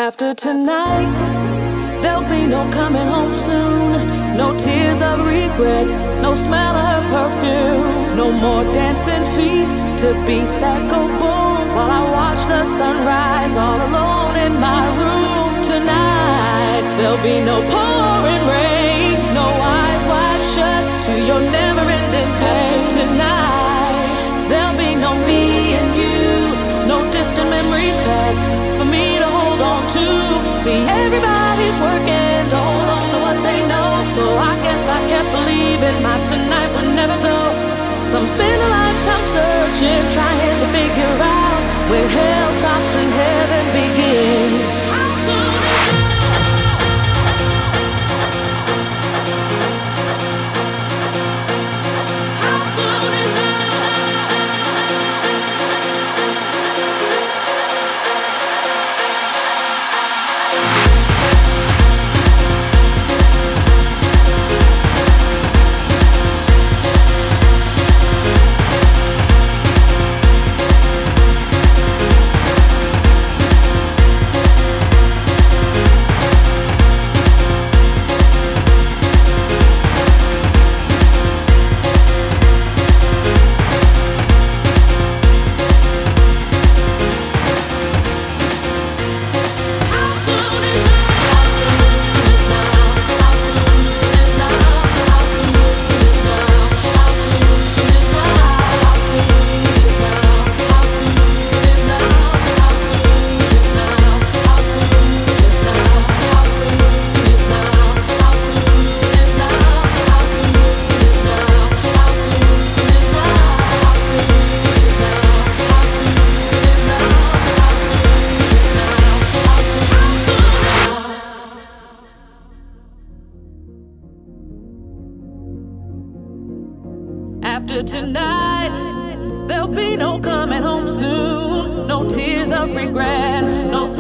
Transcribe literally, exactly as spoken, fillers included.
After tonight, there'll be no coming home soon. No tears of regret, no smell of her perfume. No more dancing feet to beats that go boom, while I watch the sunrise all alone in my room. Tonight, there'll be no pouring rain, no eyes wide shut to your never-ending pain. Tonight, there'll be no me and you, no distant memories past for me to hold on to. See, everybody's working to hold on to what they know, so I guess I kept believing my tonight would never go. Some spend a lifetime searching, trying to figure out where hell stops and heaven begins. How soon is love? How soon is After tonight, there'll be no coming home soon. No tears of regret, no